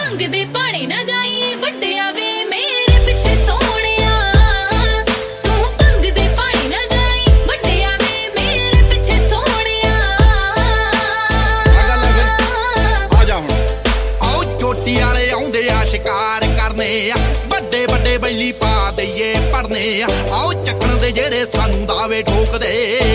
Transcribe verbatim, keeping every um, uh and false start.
ਭੰਗ ਦੇ ਭਾਣੇ ਨਾ ਜਾਈ ਵੱਡਿਆ ਵੇ ਮੇਰੇ ਪਿੱਛੇ ਸੋਹਣਿਆ ਤੂੰ ਭੰਗ ਦੇ ਭਾਣੇ ਨਾ ਜਾਈ ਵੱਡਿਆ ਵੇ ਮੇਰੇ ਪਿੱਛੇ ਸੋਹਣਿਆ ਆ ਗੱਲ ਫਿਰ ਆ ਜਾ ਹੁਣ ਆਓ ਚੋਟੀ ਵਾਲੇ ਆਉਂਦੇ ਆ ਸ਼ਿਕਾਰ ਕਰਨੇ ਆ ਵੱਡੇ ਵੱਡੇ ਬੈਲੀ ਪਾ ਦਈਏ ਪੜਨੇ ਆ ਆਓ ਚੱਕਣ ਦੇ ਜਿਹੜੇ ਸਾਨੂੰ ਦਾਵੇ ਠੋਕਦੇ